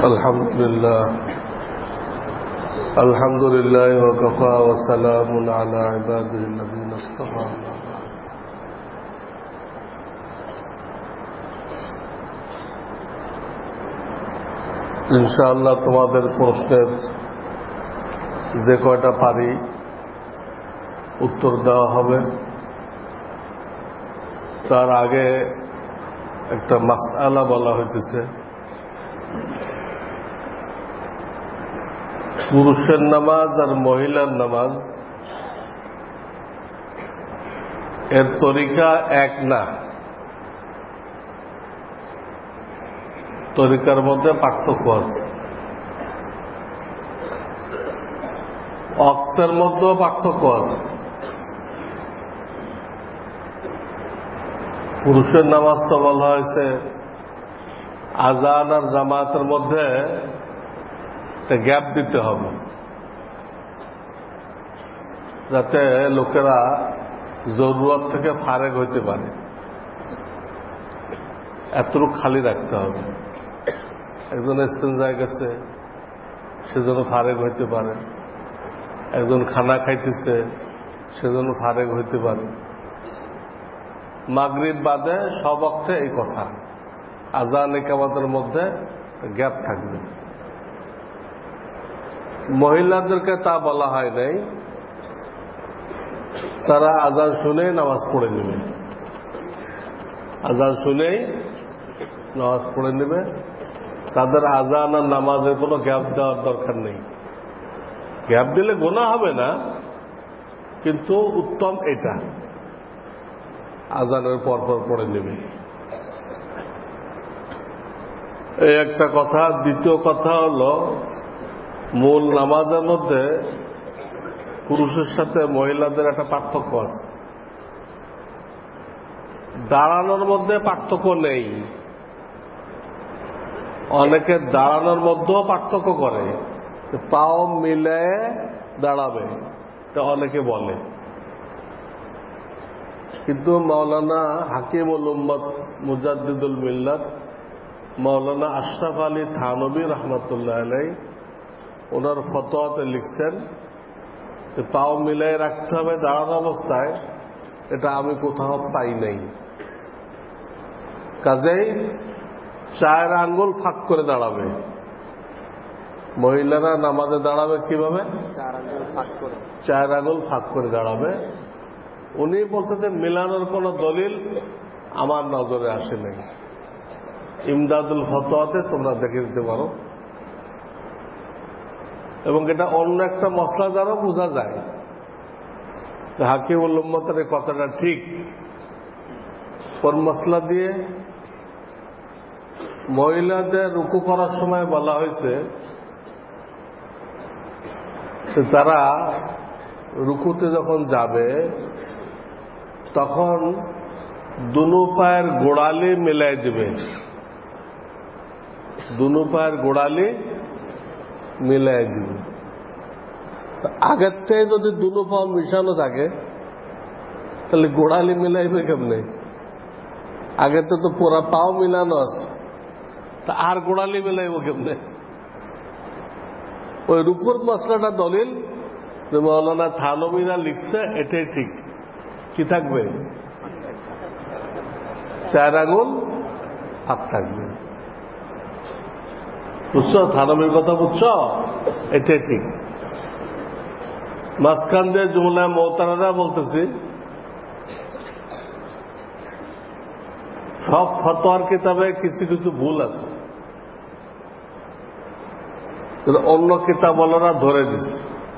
الحمد لله وكفى وسلام على عباده الذين اصطفى ইনশাআল্লাহ তোমাদের প্রশ্নের যে কয়টা পারি উত্তর দেওয়া হবে। তার আগে একটা মাসআলা বলা হইতেছে, পুরুষের নামাজ আর মহিলার নামাজ এর তরিকা এক না, তরিকার মধ্যে পার্থক্য আছে, ওয়াক্তের মধ্যেও পার্থক্য আছে। পুরুষের নামাজ তো বলা হয়েছে আজান আর জামাতের মধ্যে গ্যাপ দিতে হবে, যাতে লোকেরা জরুরত থেকে ফারেক হইতে পারে। এতটুকু খালি রাখতে হবে। একজন ইস্তেঞ্জায় গেছে, সেজন্য ফারেক হইতে পারে। একজন খানা খাইতেছে, সেজন্য ফারেক হইতে পারে। মাগরিব বাদে সব অর্থে এই কথা, আজান ইকামতের মধ্যে গ্যাপ থাকবে। মহিলাদেরকে তা বলা হয় নাই, তারা আজান শুনেই নামাজ পড়ে নেবে, আজান শুনেই নামাজ পড়ে নেবে। তাদের আজান আর নামাজের কোনো গ্যাপ দেওয়ার দরকার নেই। গ্যাপ দিলে গুনাহ হবে না, কিন্তু উত্তম এটা, আজানের পরপর পড়ে নেবে। এই একটা কথা। দ্বিতীয় কথা হলো, মূল নামাজের মধ্যে পুরুষের সাথে মহিলাদের একটা পার্থক্য আছে। দাঁড়ানোর মধ্যে পার্থক্য নেই। অনেকে দাঁড়ানোর মধ্যেও পার্থক্য করে, পাও মিলে দাঁড়াবে, তা অনেকে বলে। কিন্তু মাওলানা হাকিমুল উম্মত মুজাদ্দিদুল মিল্লাত মাওলানা আশরাফ আলী থানভী রহমতুল্লাহ আলাইহি ওনার ফতোয়াতে লিখছেন যে পাও মিলাই রাখতে হবে দাঁড়ানো অবস্থায়। এটা আমি কোথাও পাই নাই। কাজেই 4 আঙ্গুল ফাঁক করে দাঁড়াবে। মহিলারা নামাজে দাঁড়াবে কিভাবে? 4 আঙ্গুল ফাঁক করে দাঁড়াবে। উনি বলতেছেন মিলানোর কোন দলিল আমার নজরে আসে নাই। ইমদাদুল ফতোয়াতে তোমরা দেখে দিতে পারো। এবং এটা অন্য একটা মসলা দ্বারা বোঝা যায় হাকিমুল উম্মতের এই কথাটা ঠিক। কোন মসলা দিয়ে? মহিলাদের রুকু করার সময় বলা হয়েছে তারা রুকুতে যখন যাবে তখন দুনো পায়ের গোড়ালি মিলাই দিবে, দুনো পায়ের গোড়ালি মিলাই দিবে। আগের থেকে যদি দুনো পা মিশানো থাকে তাহলে গোড়ালি মিলাইবে কেমনে? আগে তো পুরা পাও মিলানো আছে, তা আর গোড়ালি মিলাইব কেমনে? ওই রুকুর মশলাটা দলিল যে মাওলানা থানভীরা লিখছে, এটাই ঠিক। কি থাকবে? 4 আঙ্গুল ফাঁক থাকবে। বুঝছো? থানভীর কথা বুঝছো? এটাই ঠিক। মাঝখান দিয়ে জুমলা মোতারারা বলতেছি, সব ফতোয়ার কিতাবে কিছু কিছু ভুল আছে, অন্য কিতাবওয়ালারা ধরে দিছে।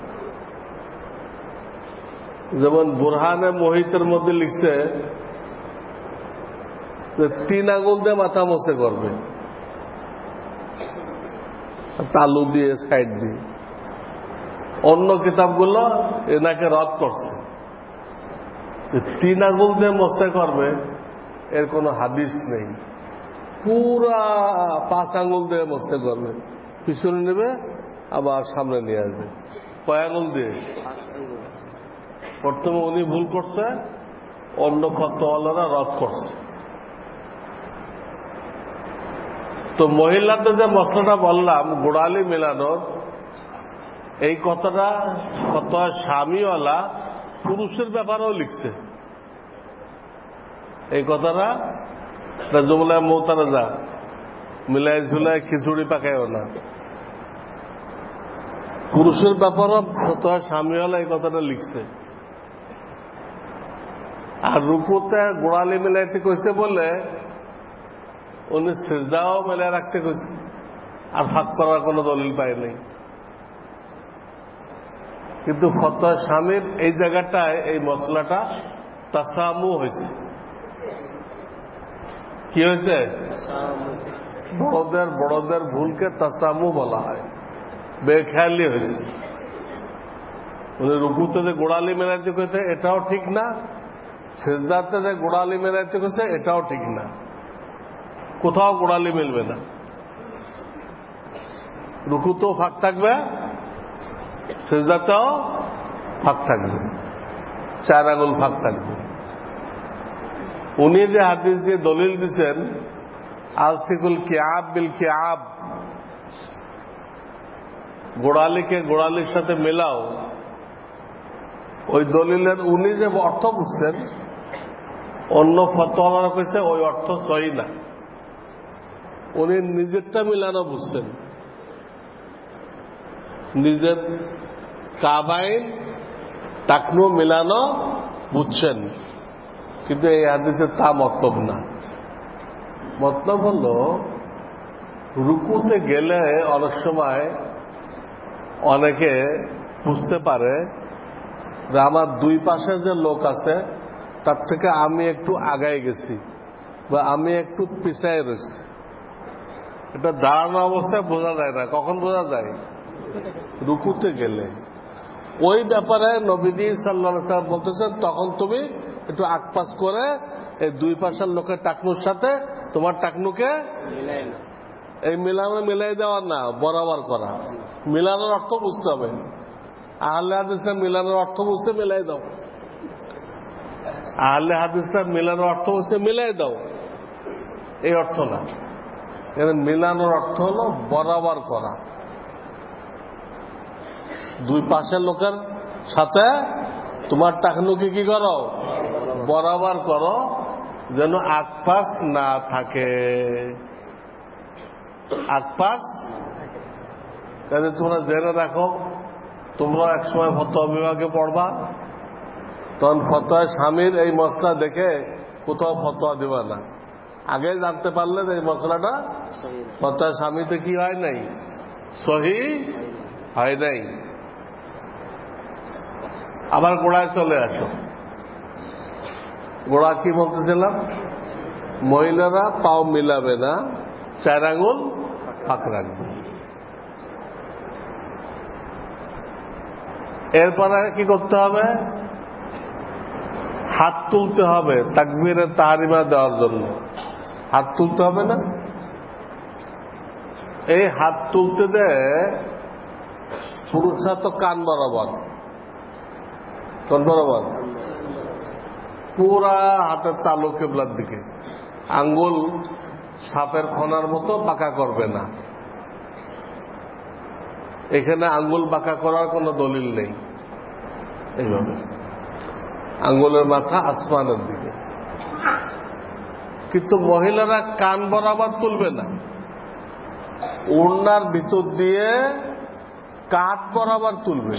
যেমন বুরহানে মোহিতের মধ্যে লিখছে যে 3 আঙ্গুল দিয়ে মাথা মোছে করবে, তালু দিয়ে সাইড দিয়ে। অন্য কিতাবগুলো এনাকে রদ করছে, 3 আঙ্গুল দিয়ে মোছে করবে, এর কোন হাদিস নেই। পুরা 5 আঙ্গুল দিয়ে মোছে করবে, পিছনে নেবে আবার সামনে নিয়ে আসবে। কয় আঙ্গুল দিয়ে? প্রথমে উনি ভুল করছে, অন্য ফতোয়াওয়ালারা রদ করছে। তো মহিলাদের যে মশলাটা বললাম গোড়ালি মেলানোর, এই কথাটা কত স্বামীওয়ালা পুরুষের ব্যাপারেও লিখছে। এই কথাটা জুমলায় মৌতারাজা মিলাই ঝুলাই খিচুড়ি পাকায়ও না, পুরুষের ব্যাপারও কত স্বামীওয়ালা এই কথাটা লিখছে। আর রুকুতে গোড়ালি মিলাইতে কইছে বলে উনি সিজদাও মেলায় রাখতে কইছে, আর ফাঁক করার কোনো দলিল পায় নাই। কিন্তু ফতোয়া স্বামীর এই জায়গাটায় এই মশলাটা তাসামু হয়েছে। কি হয়েছে? বড়দের ভুলকে তাসামু বলা হয়, বেখেয়ালি হয়েছে। উনি রুকুতে যে গোড়ালি মেলাইতে কইতে এটাও ঠিক না, সিজদাতে যে গোড়ালি মেলাইতে কইছে এটাও ঠিক না। কোথাও গোড়ালি মিলবে না, রুকুতেও ফাঁক থাকবে, সিজদাতেও ফাঁক থাকবে, 4 আঙুল ফাঁক থাকবে। উনি যে হাদিস দিয়ে দলিল দিচ্ছেন আলসিকুল কিআব বিল কিআব, গোড়ালিকে গোড়ালির সাথে মেলাও, ওই দলিলের উনি যে অর্থ বুঝছেন অন্য ফতোয়ারা কইছে ওই অর্থ সহি না। উনি নিজেরটা মিলানো বুঝছেন, নিজের কাবাইন টাকনু মিলানো বুঝছেন, কিন্তু এই হাদিসের তা মতলব না। মতলব হল রুকুতে গেলে অনেক সময় অনেকে বুঝতে পারে যে আমার দুই পাশে যে লোক আছে তার থেকে আমি একটু আগায় গেছি বা আমি একটু পিছায় রয়েছি। এটা দাঁড়ানো অবস্থায় বোঝা যায় না। কখন বোঝা যায়? রুকুতে গেলে। ওই ব্যাপারে নবীজি সাল্লাল্লাহু আলাইহি ওয়াসাল্লাম বলতেছেন তখন তুমি একটু আকপাস করে এই দুই পাশের লোকের টাকনুর সাথে তোমার টাকনুকে এই মিলাই দেওয়া না, বরাবর করা। মিলানোর অর্থ বুঝতে হবে। আহলে হাদিসরা মিলানোর অর্থ বুঝতে মিলাই দাও, আহলে হাদিসরা মিলানোর অর্থ হচ্ছে মিলাই দাও, এই অর্থ না। মিলানোর অর্থ হলো বরাবর করা। দুই পাশের লোকের সাথে তোমার টাকনুকে কি করো? বরাবর করো, যেন আকপাস না থাকে। আকপাস কাজে তোমরা জেনে রাখো, তোমরা একসময় ফতোয়া বিভাগে পড়বা, তখন ফতোয়া স্বামীর এই মশলা দেখে কোথাও ফতোয়া দিবা না। আগে জানতে পারলে এই মশলাটা ফতোয়া স্বামীতে কি হয় নাই, সহি হয় নাই। আবার গোড়ায় চলে আসো। গোড়া কি বলতেছিলাম? মহিলারা পাও মিলাবে না, 4 আঙুল ফাঁক রাখবে। এরপরে কি করতে হবে? হাত তুলতে হবে তাকবীরে তাহরিমা দেওয়ার জন্য। হাত তুলতে হবে না? এই হাত তুলতে দেয় পুরুষরা তো কান বরাবর, কান বরাবর পুরা হাতের তালু কিবলার দিকে, আঙ্গুল সাপের খনার মতো বাঁকা করবে না। এখানে আঙ্গুল বাঁকা করার কোনো দলিল নেই। এইভাবে আঙ্গুলের মাথা আসমানের দিকে। কিন্তু মহিলারা কান বরাবর তুলবে না, ওড়নার ভিতর দিয়ে কাঁধ বরাবর তুলবে।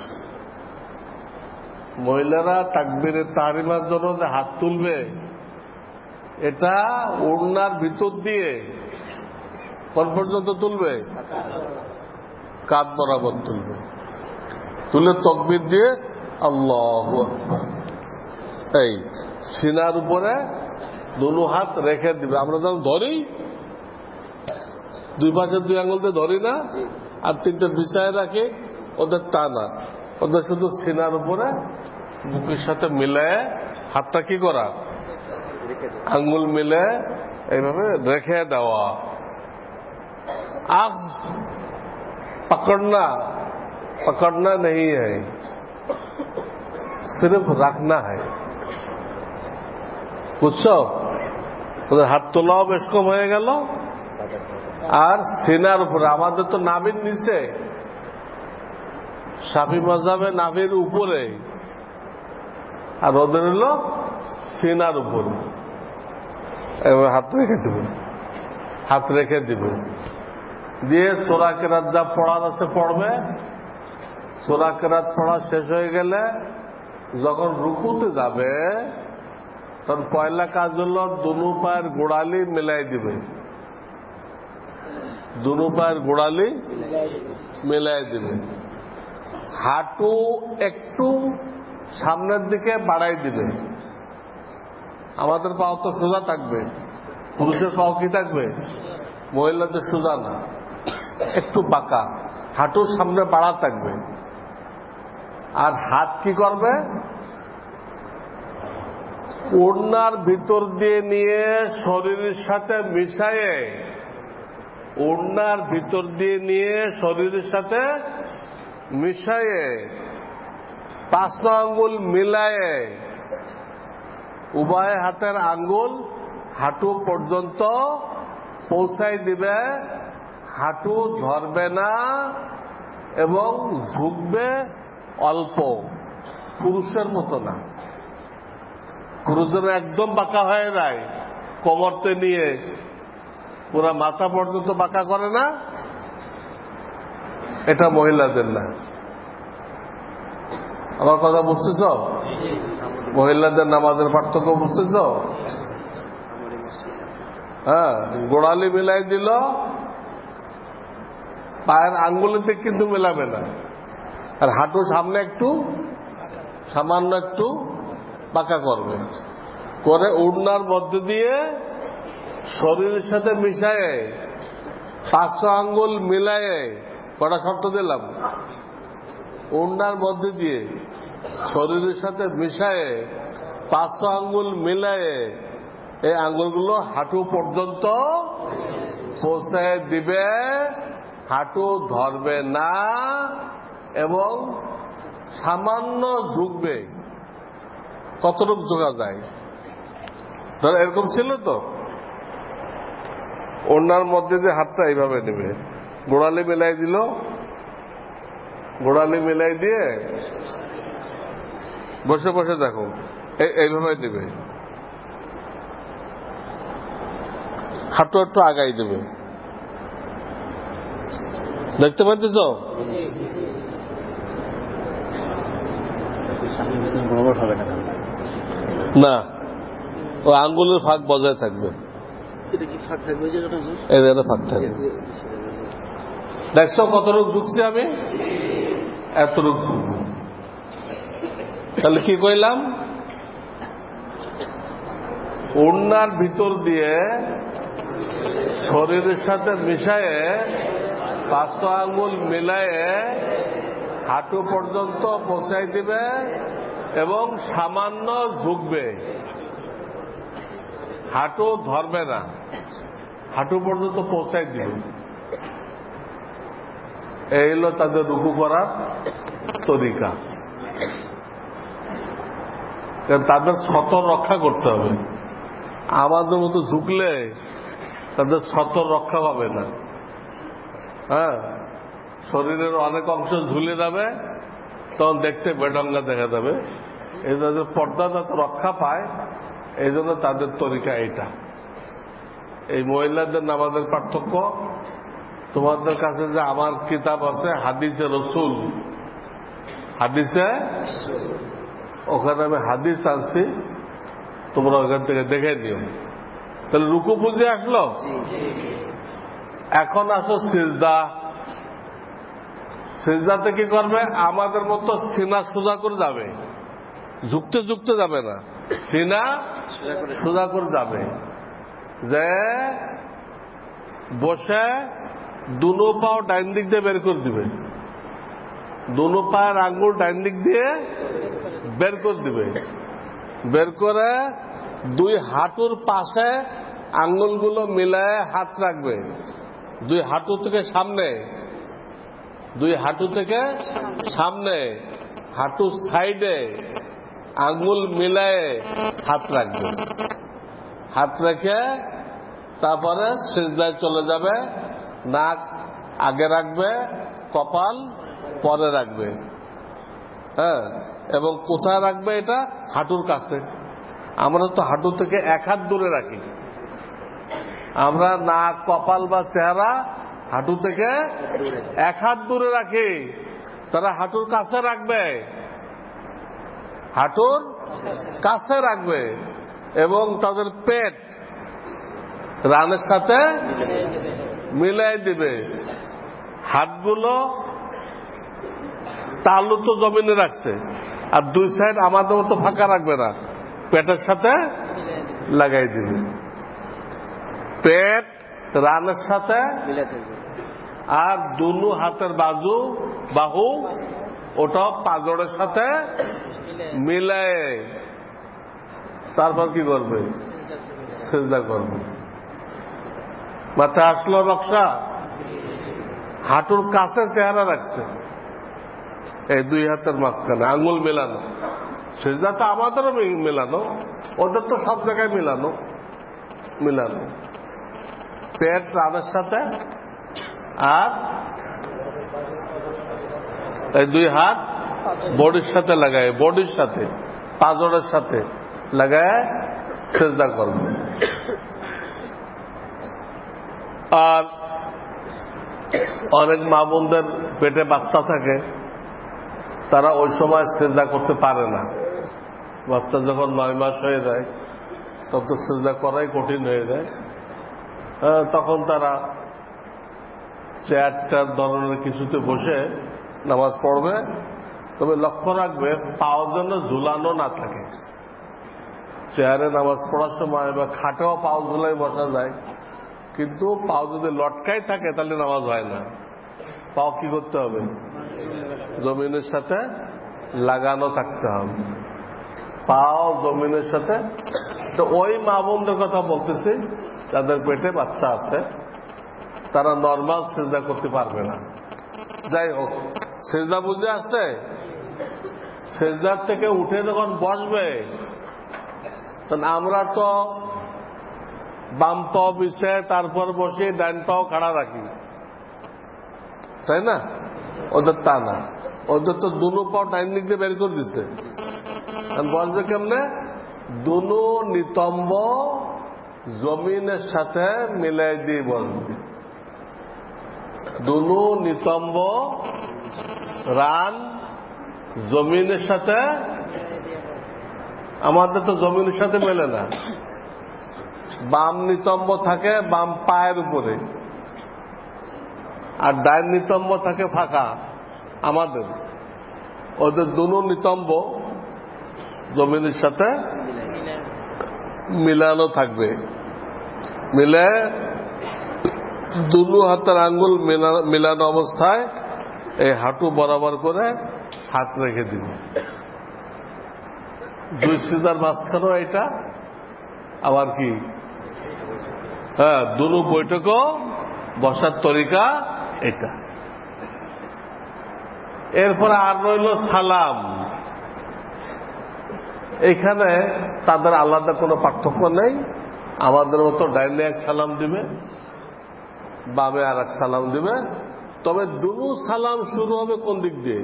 মহিলারা তাকবীরে তাহরিমার জন্য যে হাত তুলবে, এটা ওড়নার ভিতর দিয়ে কোন পর্যন্ত তুলবে? কাঁধ বরাবর তুলবে। তুলে তাকবীর দিয়ে আল্লাহু আকবার, এই সিনার উপরে দুনো হাত রেখে দিবে। আমরা যখন ধরি দুই পাশের 2 আঙুল দিয়ে ধরি না, আর 3টে বিছায় রাখি, ওদের তা না, ওদের শুধু সিনার উপরে বুকের সাথে মিলে হাতটা কি করা, আঙ্গুল মিলে এইভাবে রেখে দেওয়া। আখ पकड़ना नहीं है, सिर्फ रखना है। বুঝছো? ওদের হাত তোলাও বেশ কম হয়ে গেল, আর সিনার উপরে। আমাদের তো নাভির নিচে, শাফি মাযহাবে নাভির উপরে, আর ওদের হলো সিনার উপরে। এবার হাত রেখে দিবে, হাত রেখে দিবে, দিয়ে সূরা কেরাত যা পড়ার আছে পড়বে। সূরা কেরাত পড়া শেষ হয়ে গেলে যখন রুকুতে যাবে তখন পয়লা কাজ হলো দুনো পায়ের গোড়ালি মিলাই দিবে, দুনো পায়ের গোড়ালি মিলাই দিবে। হাঁটু একটু সামনের দিকে বাড়াই দিবে। আমাদের পাও তো সোজা থাকবে, পুরুষের পাও কি থাকবে? মহিলাদের সোজা না, একটু বাঁকা, হাঁটু সামনে বাড়া থাকবে। আর হাত কি করবে? ওড়নার ভিতর দিয়ে নিয়ে শরীরের সাথে মিশায়ে, ওড়নার ভিতর দিয়ে নিয়ে শরীরের সাথে মিশায়ে 5 আঙ্গুল মিলায়ে উভয় হাতের আঙ্গুল হাঁটু পর্যন্ত পৌঁছাই দিবে। হাঁটু ধরবে না এবং ঝুঁকবে অল্প, পুরুষের মতো না। পুরুষের একদম বাঁকা হয়ে যায়, কোমরতে নিয়ে পুরা মাথা পর্যন্ত বাঁকা করে না, এটা মহিলাদের না। আমার কথা বুঝতেছ? মহিলাদের নামাজের পার্থক্য বুঝতেছ? হ্যাঁ, গোড়ালি মিলাই দিল, পায়ের আঙ্গুলিতে কিন্তু মেলাবে না। আর হাঁটু সামনে একটু সামান্য একটু বাঁকা করবে, করে ওড়নার মধ্যে দিয়ে শরীরের সাথে মিশায়ে 5 আঙ্গুল মিলায়ে, কটা শর্ত দিলাম, ওড়নার মধ্যে দিয়ে শরীরের সাথে মিশায়ে 5 আঙ্গুল মিলায়ে এই আঙ্গুলগুলো হাঁটু পর্যন্ত পৌঁছায় দিবে। হাঁটু ধরবে না এবং সামান্য ঝুঁকবে। কতটুকু ঝোঁকা যায়? ধর এরকম ছিল তো, ওড়নার মধ্যে দিয়ে হাতটা এইভাবে নেবে, গোড়ালি মিলাই দিল, গোড়ালি মিলাই দিয়ে বসে বসে দেখো এইভাবে নেবে, হাঁটু একটু আগাই দেবে। দেখতে পাচ্ছ? না, ও আঙ্গুলের ফাঁক বজায় থাকবে, এটা ফাঁক থাকবে। দেখছো কত রোগ ঝুঁকছি আমি? এত রোগ ঝুঁকবো। তাহলে কি কইলাম? ওড়নার ভিতর দিয়ে শরীরের সাথে মিশায়ে 5 আঙ্গুল মিলায়ে হাঁটু পর্যন্ত পৌঁছাই দিবে এবং সামান্য ঝুঁকবে, হাঁটু ধরবে না, হাঁটু পর্যন্ত পৌঁছাই দিবে। এই হলো তাদের রুকু করার তরিকা। তাদের সতর রক্ষা করতে হবে। আমাদের মতো ঝুঁকলে তাদের সতর রক্ষা পাবে না। হ্যাঁ, শরীরের অনেক অংশ ঝুলে যাবে, তখন দেখতে বেডঙ্গা দেখা যাবে। এই তাদের পর্দা যাতে রক্ষা পায়, এই জন্য তাদের তরিকা এইটা। এই মহিলাদের নামাজের পার্থক্য, তোমাদের কাছে যে আমার কিতাব আছে হাদিসে রসুল, হাদিসে, ওখানে আমি হাদিস আনছি, তোমরা ওখান থেকে দেখে নিও। তাহলে রুকু বুঝে আসলো। এখন আসো সিজদা। সিজদাতে কি করবে? আমাদের মতো সিনা সোজা করে যাবে, ঝুঁকতে ঝুঁকতে যাবে না, সিনা সোজা করে যাবে। যে বসে দুনো পাও ডাইন দিক দিয়ে বের করে দিবে, দুনো পায়ের আঙ্গুল ডাইন দিক দিয়ে বের করে দিবে। বের করে 2 হাঁটুর পাশে আঙ্গুলগুলো মিলায় হাত রাখবে, 2 হাঁটু থেকে সামনে, 2 হাঁটু থেকে সামনে, হাঁটুর সাইডে আঙ্গুল মিলায় হাত রাখবে। হাত রেখে তারপরে সিজদায় চলে যাবে। নাক আগে রাখবে, কপাল পরে রাখবে। হ্যাঁ, এবং কোথায় রাখবে? এটা হাঁটুর কাছে। আমরা তো হাঁটু থেকে 1 হাত দূরে রাখি। আমরা নাক, কপাল বা চেহারা হাঁটু থেকে 1 হাত দূরে রাখি। তারা হাঁটুর কাছে রাখবে, হাঁটুর কাছে রাখবে, এবং তাদের পেট রানের সাথে মিলাই দিবে। হাতগুলো তালু তো জমিনে রাখছে, আর 2 সাইড আমাদের মতো ফাঁকা রাখবে না, পেটের সাথে লাগাই দিবে। পেট রানের সাথে, আর দুনো হাতের বাহু ওটাও পাজরের সাথে মিলায় তারপর কি করবে? সিজদা করবে। মাথায় আসলো নকশা? হাঁটুর কাছে চেহারা রাখছে, এই 2 হাতের মাঝখানে আঙ্গুল মেলানো। সিজদা তো আমাদেরও মেলানো, ওদের তো সব জায়গায় মিলানো। পেট রানের সাথে, আর এই 2 হাত বডির সাথে লাগায়, বডির সাথে পাজরের সাথে লাগায় সিজদা করবে। আর অনেক মা বোনদের পেটে বাচ্চা থাকে, তারা ওই সময় সিজদা করতে পারে না। বাচ্চা যখন 9 মাস হয়ে যায় তখন তো সিজদা করাই কঠিন হয়ে যায়। তখন তারা চেয়ারটার ধরনের কিছুতে বসে নামাজ পড়বে। তবে লক্ষ্য রাখবে পাও যেন ঝুলানো না থাকে। চেয়ারে নামাজ পড়ার সময় বা খাটেও পাও ঝুলাই বসা যায়, কিন্তু পাও যদি লটকাই থাকে তাহলে নামাজ হয় না। পাও কি করতে হবে? জমিনের সাথে লাগানো থাকতে হবে, পাও জমিনের সাথে। তো ওই মা বোনদের কথা বলতেছি যাদের পেটে বাচ্চা আছে, তারা নর্মাল সিজদা করতে পারবে না। যাই হোক, সিজদা বুঝে আসছে? সিজদার থেকে উঠে যখন বসবে, তখন আমরা তো বাম পাও বিছায় তারপর বসে ডান পাও খাড়া রাখি, তাই না? ওদের তা না, ওদের তো দুনো পাও ডাইন দিক দিয়ে বের করে দিচ্ছে। বসবে কেমনে? দুনো নিতম্ব জমিনের সাথে মিলাই দিয়ে বসবে। দুনো নিতম্ব রান জমিনের সাথে, আমাদের তো জমিনের সাথে মেলে না। বাম নিতম্ব থাকে বাম পায়ের উপরে, আর ডান নিতম্ব থাকে ফাঁকা আমাদের। ওদের দুনো নিতম্ব জমিনের সাথে মিলানো থাকবে। মিলে দুনো হাতের আঙ্গুল মিলানো অবস্থায় এই হাঁটু বরাবর করে হাত রেখে দিবে। 2 সিজদার মাঝখানেও এটা, আবার কি দুনো বৈঠকও বসার তরিকা এটা। এরপরে আর রইল সালাম। এখানে তাদের আলাদা কোনো পার্থক্য নেই। আমাদের মতো ডাইনে 1 সালাম দিবে, বামে আর 1 সালাম দিবে। তবে দুনো সালাম শুরু হবে কোন দিক দিয়ে?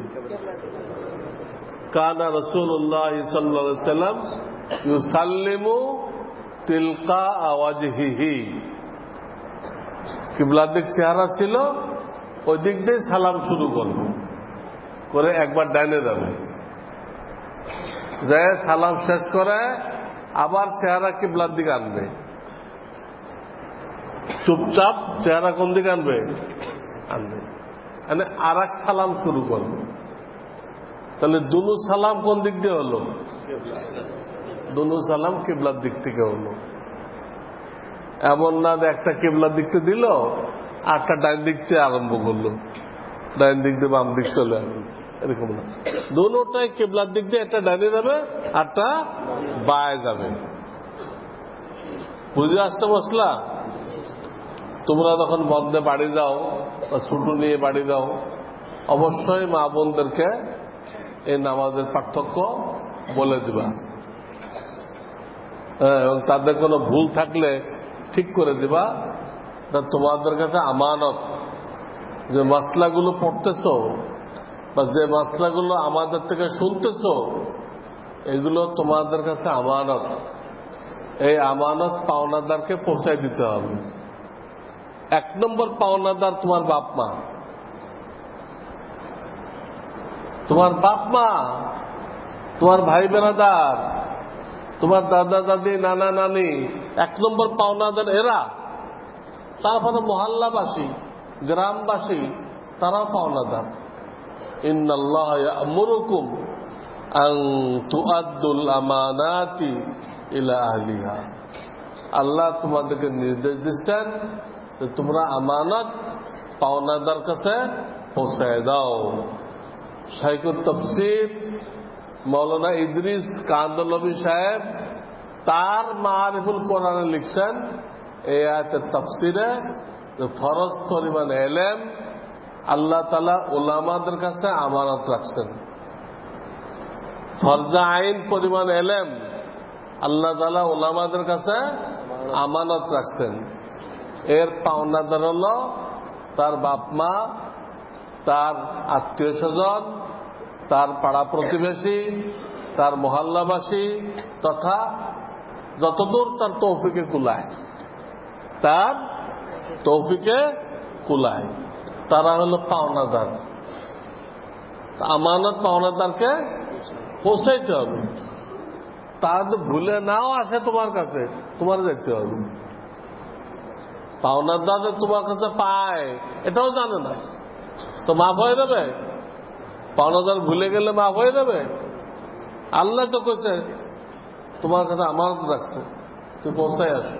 কানা রাসূলুল্লাহ সাল্লাল্লাহু আলাইহি ওয়াসাল্লাম ইউসাল্লিমু তিলকা ওয়াজহিহি। কিবলার দিক চেহারা ছিল, ওই দিক দিয়ে সালাম শুরু করবে, করে একবার ডাইনে যাবে, যে সালাম শেষ করে আবার চেহারা কিবলার দিকে আনবে। চুপচাপ চেহারা কোন দিকে আনবে? আর 1 সালাম শুরু করবে। তাহলে দুনো সালাম কোন দিক দিয়ে হলো? দুনো সালাম কিবলার দিক থেকে হলো। এমন না যে একটা কিবলার দিক থেকে দিল, আরটা ডান দিক থেকে আরম্ভ করলো, ডান দিক দিয়ে বাম দিক চলে আসলো, এরকম না। দুটোটাই কিবলার দিক দিয়ে, একটা ডানে যাবে আরটা বায়ে যাবে। বুঝে আসতে মশলা? তোমরা যখন বন্ধে বাড়ি যাও বা ছুটু নিয়ে বাড়ি যাও, অবশ্যই মা বোনদেরকে এই নামাজের পার্থক্য বলে দিবা, এবং তাদের কোনো ভুল থাকলে ঠিক করে দিবা। তোমাদের কাছে আমানত যে মাসলাগুলো পড়তেছো বা যে মাসলাগুলো আমাদের থেকে শুনতেছো, এগুলো তোমাদের কাছে আমানত। এই আমানত পাওনাদারকে পৌঁছায় দিতে হবে। 1 নম্বর পাওনাদার তোমার বাপ মা। তোমার বাপ মা, তোমার ভাই বেরাদার, তোমার দাদা দাদি, নানা নানি, 1 নম্বর পাওনাদার এরা। তারপরে মহল্লাবাসী, গ্রামবাসী, তারাও পাওনাদার। ইন্নাল্লাহ ইয়া'মুরুকুম আন তুআদ্দুল আমানাতি ইলা আহলিহা। আল্লাহ তোমাদেরকে নির্দেশ দিচ্ছেন যে তোমরা আমানত পাওনাদার কাছে পৌঁছায় দাও। শাইখুত তাফসীর মাওলানা ইদ্রিস কান্দলবী সাহেব তার মারিফুল কোরআনে লিখছেন এই আয়াতের তাফসীরে যে ফরজ পরিমাণ ইলম আল্লাহ তাআলা উলামাদের কাছে আমানত রাখছেন। ফরজে আইন পরিমাণ ইলম আল্লাহ তাআলা উলামাদের কাছে আমানত রাখছেন। এর পাওনাদার হল তার বাপ মা, তার আত্মীয় স্বজন, তার পাড়া প্রতিবেশী, তার মহল্লাবাসী, তথা যতদূর তার তৌফিকে কুলায়, তার তৌফিকে কুলায়, তারা হলো পাওনাদার। আমানত পাওনাদারকে পৌঁছাইতে হবে। তার যদি ভুলে নাও আসে তোমার কাছে, তোমার যেতে হবে। পাওনাদার তোমার কাছে পায় এটাও জানে না, তো মাফ হয়ে যাবে? পাওনাদার ভুলে গেলে মাফ হয়ে যাবে? আল্লাহ তো কইছে তোমার কাছে আমানত রাখছে, তুই পৌঁছাই আসো।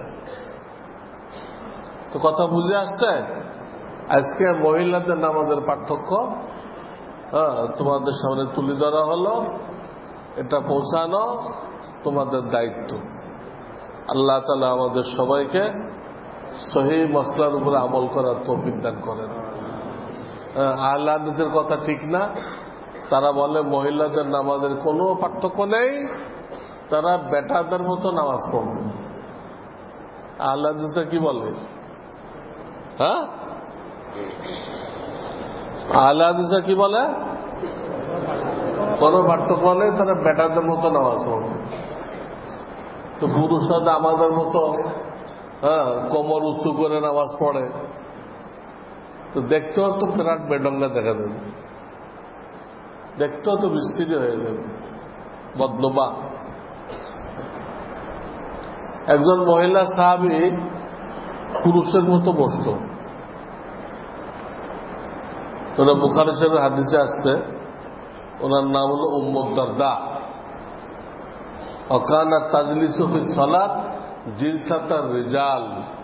তো কথা বুঝে আসছে? আজকে মহিলাদের নামাজের পার্থক্য তোমাদের সামনে তুলে ধরা হলো। এটা পৌঁছানো তোমাদের দায়িত্ব। আল্লাহ তাআলা আমাদের সবাইকে সহিহ মাসলার উপরে আমল করার তৌফিক দান করেন। আহলে হাদিসের কথা ঠিক না। তারা বলে মহিলাদের নামাজের কোনো পার্থক্য নেই, তারা বেটাদের মতো নামাজ পড়বে। আহলে হাদিসে কি বলে? হ্যাঁ, আহলে হাদিসে কি বলে? কোনো পার্থক্য নেই, তারা বেটাদের মতো নামাজ পড়বে। তো পুরুষরা আমাদের মতো কোমর উঁচু করে নামাজ পড়ে, তো দেখতেও তো বিরাট বেডঙ্গা দেখা দেবে, দেখতেও তো বিস্তৃতি হয়ে যাবে, বদনুমা। একজন মহিলা সাহাবী পুরুষের মতো বসত। ওরা বুখারী শরীফের হাদিসে আসছে, ওনার নাম হল উম্মু দারদা। ওয়াকানা তাজলিসু ফিস সালাত জিলসাতার রিজাল।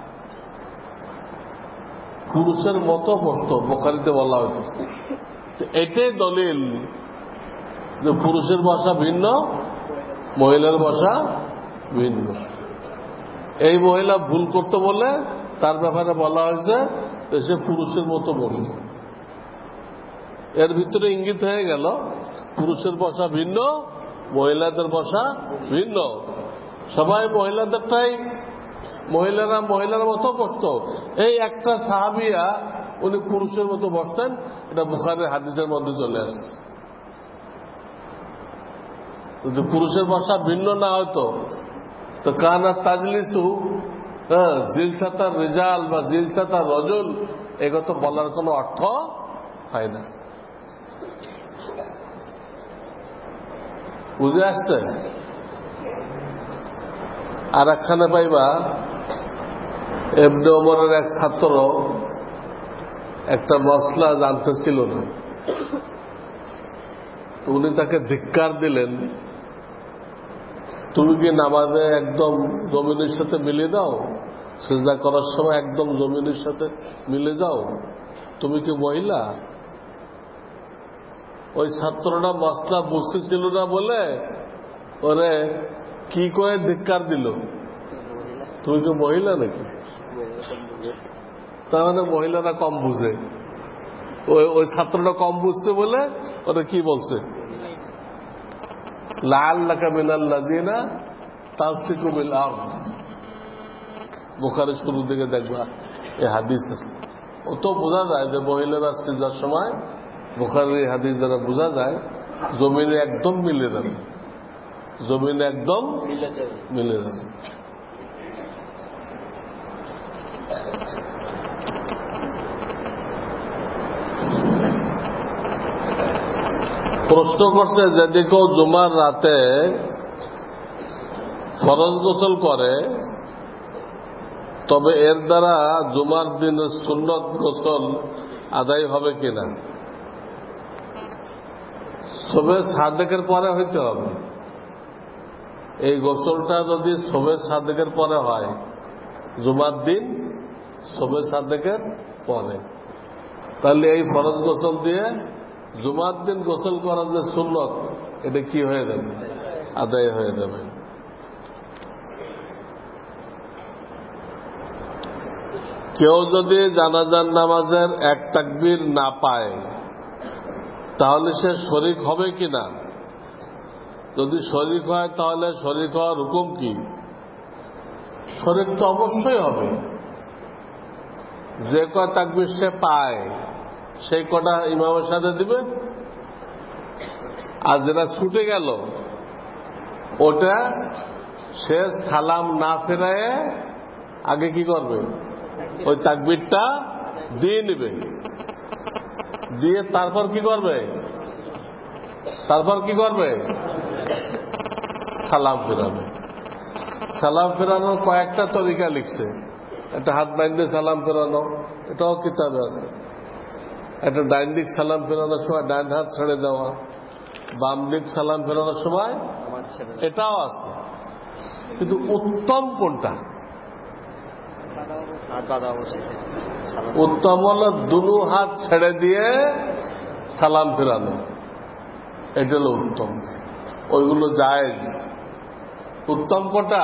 পুরুষের মতো বসত, বুখারীতে বলা হয়েছে। এটাই দলিল যে পুরুষের বসা ভিন্ন, মহিলার বসা ভিন্ন। এই মহিলা ভুল করতে বলে তার ব্যাপারে বলা হয়েছে যে সে পুরুষের মতো বসত। এর ভিতরে ইঙ্গিত হয়ে গেল পুরুষের বসা ভিন্ন, মহিলাদের বসা ভিন্ন। সবাই মহিলাদেরটাই, মহিলারা মহিলার মতো বসত। এই একটা সাহাবিয়া উনি পুরুষের মতো বসতেন, এটা বুখারীর হাদিসের মধ্যে চলে আসছে। যদি পুরুষের বসা ভিন্ন না হতো তো কানা তাজলিসু জিলসাতার রিজাল বা জিলসাতার রজুল এগত বলার কোনো অর্থ হয় না। বুঝে আসছে? আর একখানে পাইবা ইবনে ওমরের এক ছাত্র একটা মসলা জানতেছিল না, তো উনি তাকে ধিক্কার দিলেন, তুমি কি নামাজে একদম জমিনের সাথে মিলে দাও, সিজদা করার সময় একদম জমিনের সাথে মিলে যাও, তুমি কি মহিলা? ওই ছাত্রটা মসলা বুঝতেছিল না বলে ওরে কি করে ধিক্কার দিল, তুমি কি মহিলা নাকি? তার মানে মহিলারা কম বুঝে। ওই ছাত্রটা কম বুঝছে বলে ওরা কি বলছে, লাআল্লাকা মিনাল্লাযিনা তাসিকু বিল আরদ। বুখারী শুরু থেকে দেখবা এই হাদিস আছে। ও তো বোঝা যায় যে মহিলারা সিজদার সময় বুখারী হাদিস দ্বারা বোঝা যায় জমিনে একদম মিলে যাবে, জমিনে একদম মিলে যাবে। প্রশ্ন করছে যদি কেউ জুমার রাতে ফরজ গোসল করে তবে এর দ্বারা জুমার দিনের সুন্নত গোসল আদায় হবে কিনা? শবে সাদেকের পরে হইতে হবে। এই গোসলটা যদি শবে সাদেকের পরে হয়, জুমার দিন শবে সাদেকের পরে, তাহলে এই ফরজ গোসল দিয়ে জুমার দিন গোসল করার যে সুন্নত এটা কি হয়ে যাবে? আদায় হয়ে যাবে। কেউ যদি জানাজার নামাজের এক তাকবীর না পায় তাহলে সে শরীক হবে কিনা? যদি শরীক হয় তাহলে শরীক হওয়ার হুকুম কি? শরীক তো অবশ্যই হবে। যে কয় তাকবীর সে পায় সেই কটা ইমামের সাথে দিবে, আর যেটা ছুটে গেল ওটা সে সালাম না ফেরায় আগে কি করবে? ওই তাকবীরটা দিয়ে নেবে, দিয়ে তারপর কি করবে? সালাম ফেরাবে। সালাম ফেরানোর কয়েকটা তরিকা লিখছে। একটা হাত বাইন্ধে সালাম ফেরানো, এটাও কিতাবে আছে। একটা ডাইন দিক সালাম ফেরানোর সময় ডাইন হাত ছেড়ে দেওয়া, বাম দিক সালাম ফেরানোর সময় এটাও আছে। কিন্তু উত্তম কোনটা? উত্তম হল দুনো হাত ছেড়ে দিয়ে সালাম ফেরানো, এটা হল উত্তম। ওইগুলো জায়েজ। উত্তম কোনটা?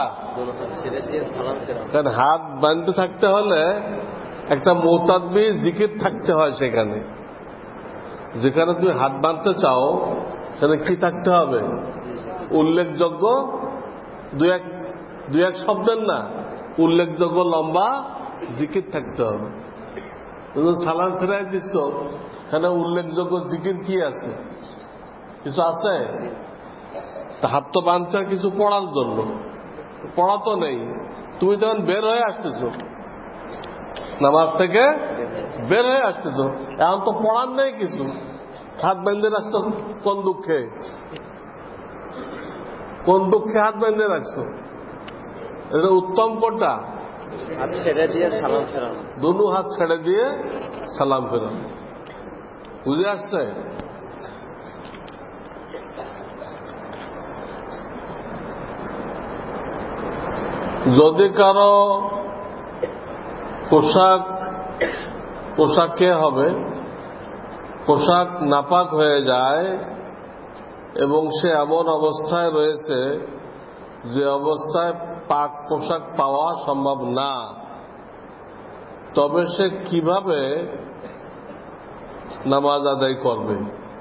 কারণ হাত বাঁধতে থাকতে হলে একটা মুতাব্বি জিকির থাকতে হয়। সেখানে যেখানে তুমি হাত বাঁধতে চাও সেখানে কি থাকতে হবে? উল্লেখযোগ্য দুই এক শব্দের না, উল্লেখযোগ্য লম্বা জিকির থাকতে হবে। সালাম ফেরাই দিচ্ছ, এখানে উল্লেখযোগ্য জিকির কি আছে? কিছু আছে? হাত তো বাঁধতে হয় কিছু পড়ার জন্য, পড়া তো নেই। তুমি তখন বের হয়ে আসতেছ, নামাজ থেকে বের হয়ে আসতেছ, এখন তো পড়ার নেই কিছু। হাত বেঁধে রাখছো কোন দুঃখে? হাত বেঁধে রাখছো? এটা উত্তম কোনটা? হাত ছেড়ে দিয়ে সালাম ফেরানো। দুনো হাত ছেড়ে দিয়ে সালাম ফেরানো। বুঝে আসছে? যদি কারো পোশাকে হবে, পোশাক নাপাক হয়ে যায় এবং সে এমন অবস্থায় রয়েছে যে অবস্থায় পাক পোশাক পাওয়া সম্ভব না, তবে সে কিভাবে নামাজ আদায় করবে?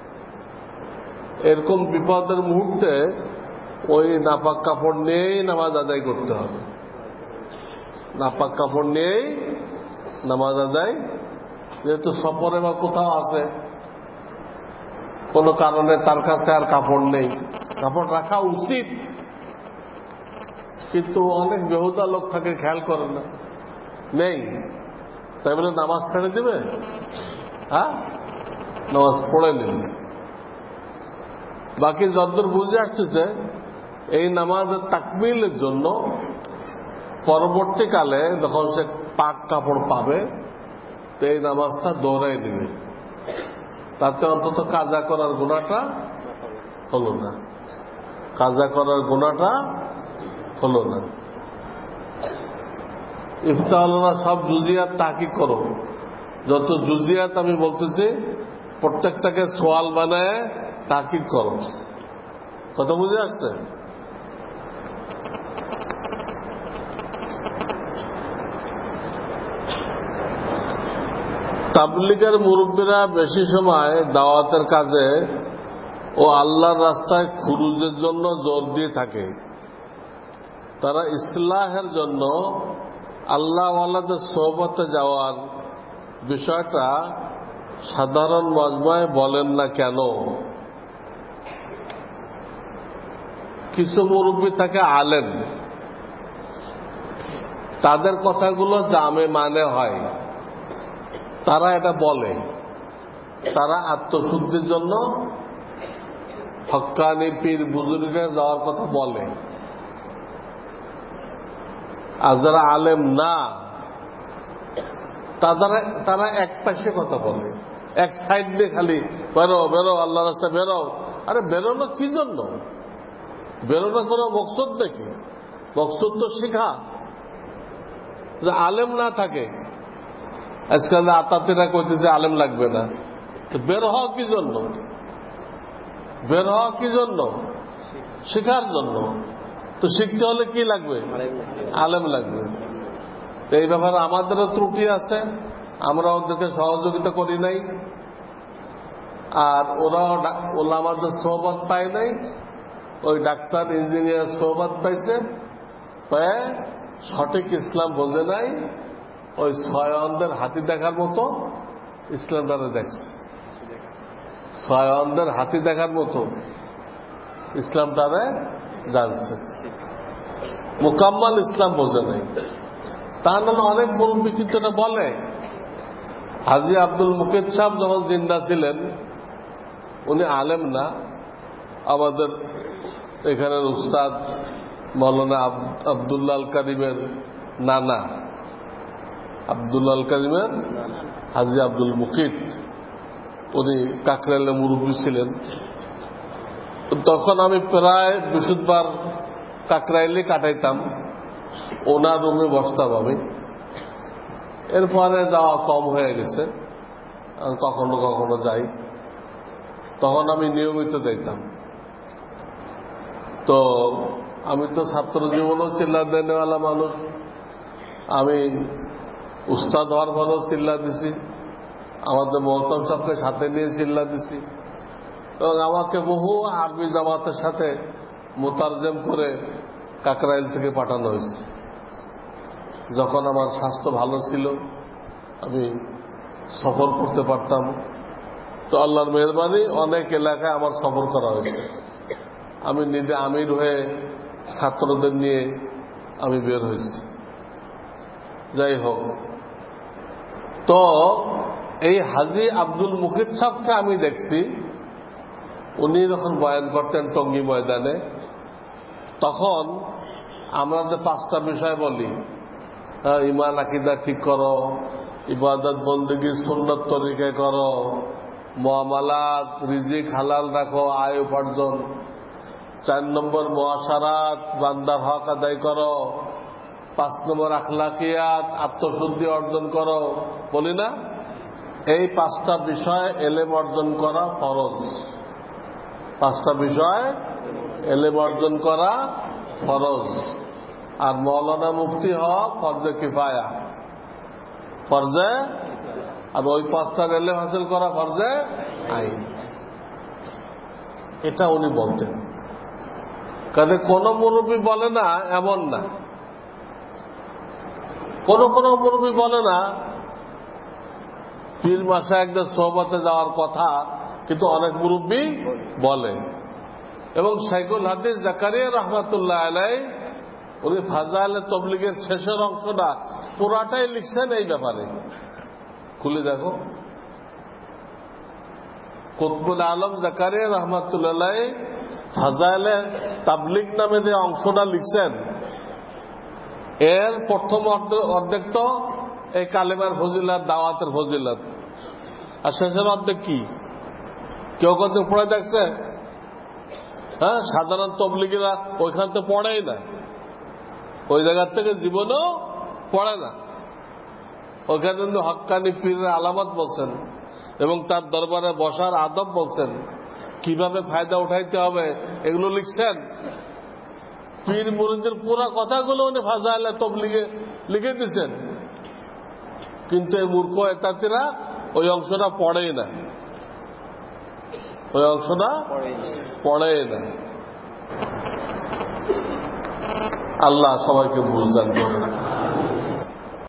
এরকম বিপদের মুহূর্তে ওই নাপাক কাপড় নিয়েই নামাজ আদায় করতে হবে। নাপাক কাপড় নিয়েই নামাজ আদায়, যেহেতু সফরে বা কোথাও আছে, কোনো কারণে তার কাছে আর কাপড় নেই, কাপড় রাখা উচিত, কিন্তু অনেক বেহুদা লোক থাকে, খেয়াল করে না, নেই, তাই বলে নামাজ ছেড়ে দিবে? হ্যাঁ, নামাজ পড়ে নিন। বাকি যতদূর বুঝে আসতেছে এই নামাজের তাকমিলের জন্য পরবর্তীকালে যখন সে পাক কাপড় পাবে তো এই নামাজটা দৌড়াই দিবে, তাতে অন্তত কাজা করার গুনাহটা হলো না, কাজা করার গুনাহটা হলো না। ইফতাহলরা সব জুজিয়াত তাহকিক করো, যত জুজিয়াত আমি বলতেছি প্রত্যেকটাকে সোয়াল বানায় তাহকিক করো। কথা বুঝে আসছে? তাবলিগের মুরব্বীরা বেশি সময় দাওয়াতের কাজে ও আল্লাহর রাস্তায় খুরুজের জন্য জোর দিয়ে থাকে। তারা ইসলাহের জন্য আল্লাহওয়ালাদের সোহবতে যাওয়ার বিষয়টা সাধারণ মজমায় বলেন না কেন? কিছু মুরব্বী থাকে আলেম, তাদের কথাগুলো জামে মানে হয়, তারা এটা বলে, তারা আত্মশুদ্ধির জন্য হক্কানি পীর বুজুর্গে যাওয়ার কথা বলে। আর যারা আলেম না, তারা এক পাশে কথা বলে, এক সাইড দিয়ে খালি বেরো বেরো আল্লাহ রাস্তায় বেরো। আরে বেরোনো কি জন্য? বেরোনো কোনো মকসদ নাকি? মকসদ তো শেখা। যে আলেম না থাকে, আজকাল আতাতিরা কইতেছে আলেম লাগবে না, তো বের হওয়া কি জন্য? বের হওয়া কি জন্য? শেখার জন্য। তো শিখতে হলে কি লাগবে? আলেম লাগবে। তো এই ব্যাপারে আমাদেরও ত্রুটি আছে, আমরা ওদেরকে সহযোগিতা করি নাই, আর ওরাও ওলামাদের সোহবত পায় নাই। ওই ডাক্তার ইঞ্জিনিয়ার সোহবত পাইছে, পায় সঠিক ইসলাম বোঝে নাই, ওই ছয় অন্ধের হাতি দেখার মতো ইসলাম তারা দেখছে। ছয় অন্ধের হাতি দেখার মতো ইসলাম তারা জানছে, মোকাম্মাল ইসলাম বোঝে নাই। তার নামে অনেক মুরব্বী কিন্তু এটা বলে। হাজী আব্দুল মুকিত সাহেব যখন জিন্দা ছিলেন, উনি আলেম না, আমাদের এখানের উস্তাদ মৌলানা আব্দুল্লাহ আল কারিমের নানা, আব্দুল্লাহ আল কারিমের হাজী আব্দুল মুকিত, উনি কাকরাইলে মুরব্বী ছিলেন। তখন আমি প্রায় বৃহস্পতিবার কাকরাইলে কাটাইতাম, ওনার রুমে বসতাম আমি। এরপরে যাওয়া কম হয়ে গেছে, কখনো কখনো যাই। তখন আমি নিয়মিত যাইতাম। তো আমি তো ছাত্র জীবনেও চিল্লা দেনেওয়ালা মানুষ, আমি উস্তাদ হওয়ার পরেও চিল্লা দিছি, আমাদের মহতম সাহেবকে সাথে নিয়ে চিল্লা দিছি, এবং আমাকে বহু আরবি জামাতের সাথে মোতারজম করে কাকরাইল থেকে পাঠানো হয়েছে। যখন আমার স্বাস্থ্য ভালো ছিল, আমি সফর করতে পারতাম, তো আল্লাহর মেহরবানি অনেক এলাকায় আমার সফর করা হয়েছে। আমি নিজে আমির হয়ে ছাত্রদের নিয়ে আমি বের হয়েছি। যাই হোক, তো এই হাজী আব্দুল মুকিত সাহেবকে আমি দেখছি, উনি যখন বয়ান করতেন টঙ্গী ময়দানে, তখন আমরা যে 5টা বিষয় বলি, ইমান আকীদা ঠিক করো, ইবাদত বন্দেগী সুন্নত তরিকায় করো, মুআমালাত রিজিক হালাল রাখো, আয় উপার্জন, 4 নম্বর মুআশারাত বান্দার হক আদায় করো, 5 নম্বর আখলাকিয়াত আত্মশুদ্ধি অর্জন করো, বলি না? এই 5টা বিষয় এলেম অর্জন করা ফরজ। 5টা বিষয় এলেম অর্জন করা ফরজ। আর মৌলানা মুফতি হওয়া ফরজে কিফায়া, ফরজে, আর ওই 5টার এলেম হাসিল করা ফরজে আইন। এটা উনি বলতেন। কাজে কোন মুরব্বী বলে না এমন না, কোন মুরব্বী বলে না পীর মাশায়েখদের সোহবতে যাওয়ার কথা, কিন্তু অনেক মুরব্বী বলে। এবং শাইখুল হাদিস জাকারিয়া রহমাতুল্লাহ আলাইহি উনি ফাজাইলে তাবলীগের শেষের অংশটা পুরাটাই লিখছেন এই ব্যাপারে। খুলে দেখো, কুতবুল আলম জাকারিয়া রহমাতুল্লাহ আলাইহি ফাজাইলে তাবলীগ নামে যে অংশটা লিখছেন, এর প্রথম অর্ধেক তো এই কালেমার ফজিলত, দাওয়াতের ফজিলত, আর শেষের অর্ধেক কি কেউ কত পড়ে দেখছে? হ্যাঁ, সাধারণ তবলিগীরা ওইখান তো পড়েই না, ওই জায়গার থেকে জীবনেও পড়ে না। ওইখানে কিন্তু হক্কানি পীরের আলামত বলছেন, এবং তার দরবারে বসার আদব বলছেন, কিভাবে ফায়দা উঠাইতে হবে এগুলো লিখছেন। পীর মুরিদের পুরা কথাগুলো উনি ফাজাইলে তাবলীগে লিখে দিচ্ছেন, কিন্তু এই মূর্খ এতাতিরা ওই অংশটা পড়েই না, ওই অংশটা পড়েই না। আল্লাহ সবাইকে বুঝদান করেন।